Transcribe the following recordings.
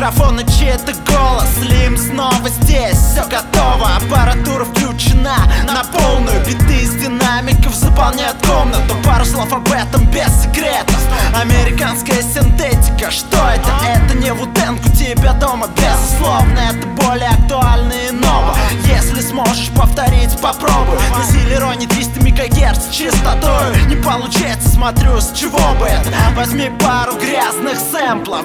микрофон и чей-то голос. Слим снова здесь, все готово, аппаратура включена на полную. Биты из динамиков заполняют комнату. Пару слов об этом без секретов. Американская синтетика, что это? Это не Wu-Tang у тебя дома, безусловно. Это более актуально и ново. Если сможешь повторить, попробуй. На Силероне 300 МГц частотой. Не получается, смотрю, с чего бы это. Возьми пару грязных сэмплов.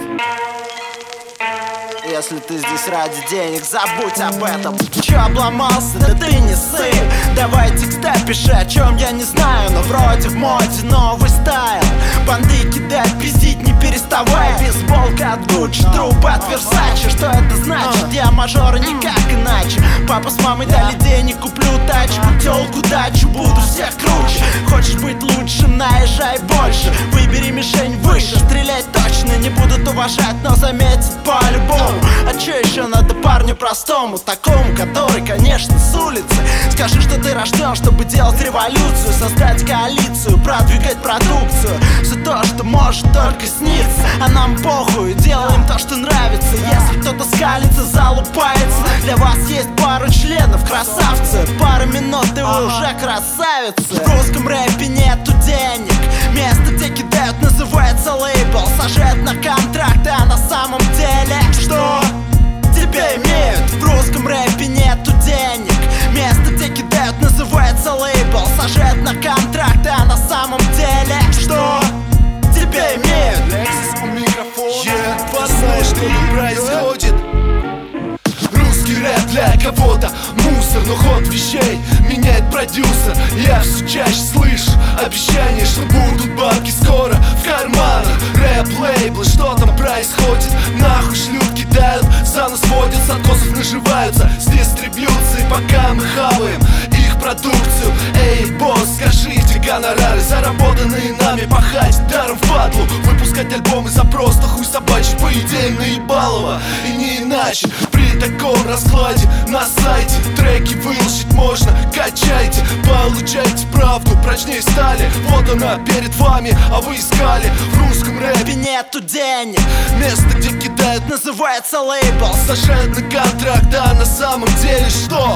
Если ты здесь ради денег, забудь об этом. Чё обломался? Да ты не ссы. Давай текста пиши, о чем я не знаю. Но вроде в моде новый стайл. Банды кидать, пиздить не переставай. Бейсболка от Гуччи, трубы от Версачи. Что это значит? Я мажор, никак иначе. Папа с мамой дали денег, куплю тачку, тёлку, дачу, буду всех круче. Хочешь быть лучше, наезжай больше. Выбери мишень выше, стрелять точно не будут уважать, но заметят по-любому. А чё еще надо парню простому, такому, который, конечно, с улицы? Скажи, что ты рожден, чтобы делать революцию, создать коалицию, продвигать продукцию. Все то, что может только сниться. А нам похуй, делаем то, что нравится. Если кто-то скалится, залупается. Для вас есть пару членов, красавцы. Пару минут и вы уже красавицы. В русском рэпе нету денег. Место, где кидают, называется лейбл. Сажают на контракт, а на самом деле что? Тебя имеют. В русском рэпе нету денег. Место, где кидают, называется лейбл. Сажают на контракт, а на самом деле что? Тебя имеют. Лексис у микрофона, знаешь, что тут происходит. Русский рэп для кого-то мусор, но ход вещей меняет продюсер. Я все чаще слышу обещания, что будут банки скоро в карманах. Рэп-лейблы, что там происходит? Нахуй шлют, кидают, за нас водят, с откосов наживаются с дистрибьюцией, пока мы хаваем их продукцию. Эй, босс, скажи, где гонорары, заработанные нами, пахать даром впадлу. Выпускать альбомы за просто хуй собачий, по идее наебалово, и не иначе. При таком раскладе на сайте треки выложить можно, качайте, получайте правду прочнее стали. Вот она перед вами, а вы искали. В русском рэпе нету денег. Место, где кидают, называется лейбл. Сажают на контракт, а на самом деле что?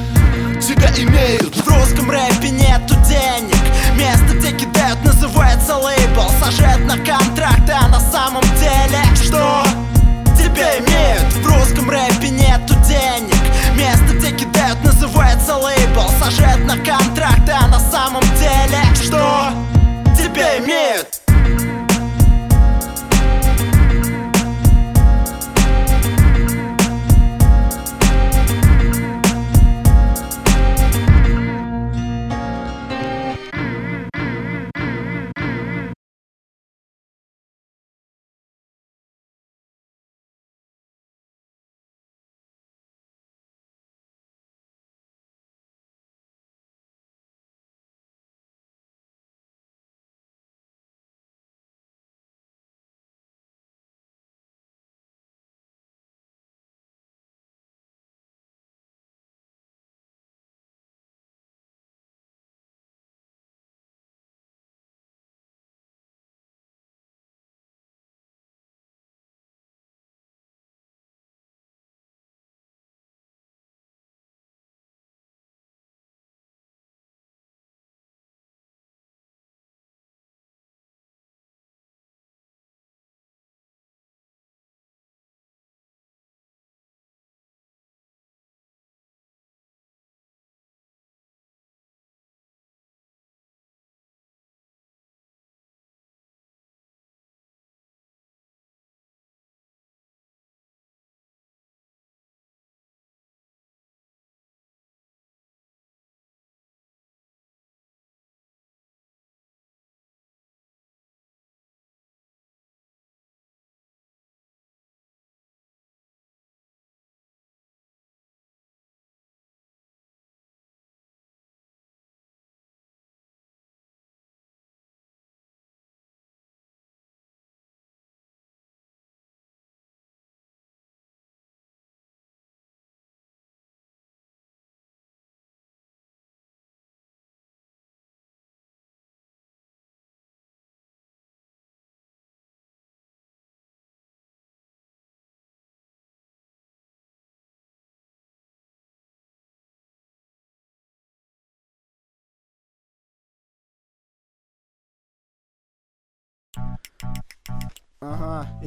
Тебя имеют. В русском рэпе нету денег. Место, где кидают, называется лейбл. Сажают на контракт, а на самом деле что? Тебя имеют. В русском рэпе нету денег. Место, где кидают, называется лейбл. Сажают на контракт, а на самом деле что? Тебя имеют. Ага,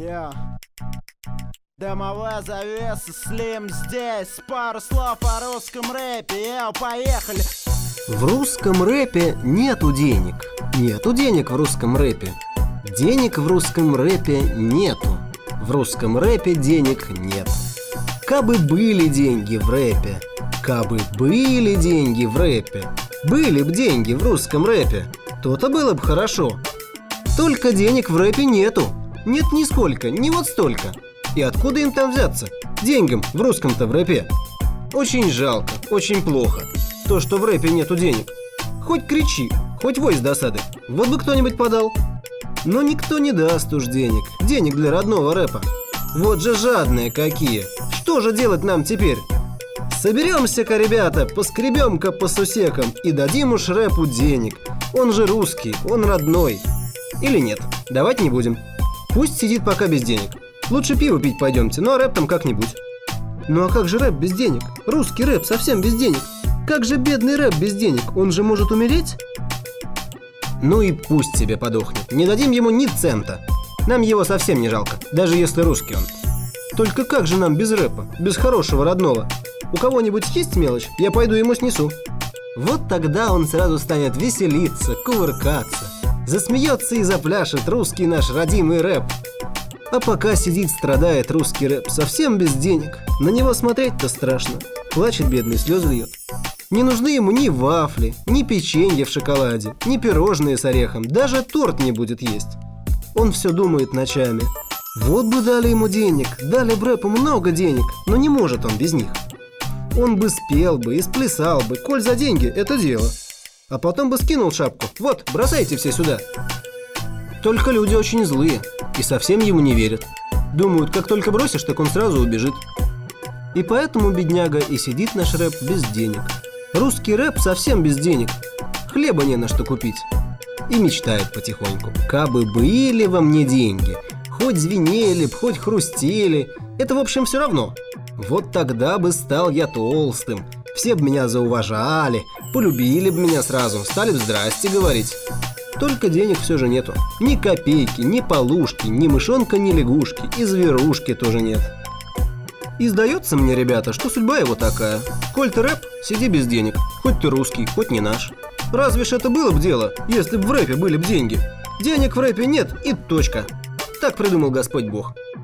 Дымовая завеса, Слим здесь. Пару слов о русском рэпе, поехали. В русском рэпе нету денег. Нету денег в русском рэпе. Денег в русском рэпе нету. В русском рэпе денег нет. Кабы были деньги в рэпе, кабы были деньги в рэпе, были б деньги в русском рэпе, то-то было бы хорошо. Только денег в рэпе нету. Нет нисколько, ни вот столько. И откуда им там взяться? Деньгам в русском-то в рэпе. Очень жалко, очень плохо. То, что в рэпе нету денег. Хоть кричи, хоть вой с досады. Вот бы кто-нибудь подал. Но никто не даст уж денег. Денег для родного рэпа. Вот же жадные какие. Что же делать нам теперь? Соберемся-ка, ребята, поскребем-ка по сусекам и дадим уж рэпу денег. Он же русский, он родной. Или нет, давать не будем. Пусть сидит пока без денег. Лучше пиво пить пойдемте, ну а рэп там как-нибудь. Ну а как же рэп без денег? Русский рэп совсем без денег. Как же бедный рэп без денег? Он же может умереть? Ну и пусть себе подохнет. Не дадим ему ни цента. Нам его совсем не жалко, даже если русский он. Только как же нам без рэпа, без хорошего родного? У кого-нибудь есть мелочь? Я пойду ему снесу. Вот тогда он сразу станет веселиться, кувыркаться. Засмеется и запляшет русский наш родимый рэп. А пока сидит, страдает русский рэп совсем без денег. На него смотреть-то страшно. Плачет бедный, слезы льет. Не нужны ему ни вафли, ни печенье в шоколаде, ни пирожные с орехом. Даже торт не будет есть. Он все думает ночами. Вот бы дали ему денег, дали бы рэпу много денег, но не может он без них. Он бы спел бы и сплясал бы, коль за деньги это дело. А потом бы скинул шапку. Вот, бросайте все сюда. Только люди очень злые и совсем ему не верят. Думают, как только бросишь, так он сразу убежит. И поэтому, бедняга, и сидит наш рэп без денег. Русский рэп совсем без денег. Хлеба не на что купить. И мечтает потихоньку. Кабы были во мне деньги, хоть звенели б, хоть хрустели, это в общем все равно. Вот тогда бы стал я толстым. Все бы меня зауважали, полюбили бы меня сразу, стали бы здрасте говорить. Только денег все же нету. Ни копейки, ни полушки, ни мышонка, ни лягушки, и зверушки тоже нет. И сдается мне, ребята, что судьба его такая. Коль ты рэп, сиди без денег. Хоть ты русский, хоть не наш. Разве ж это было бы дело, если бы в рэпе были бы деньги? Денег в рэпе нет и точка. Так придумал Господь Бог.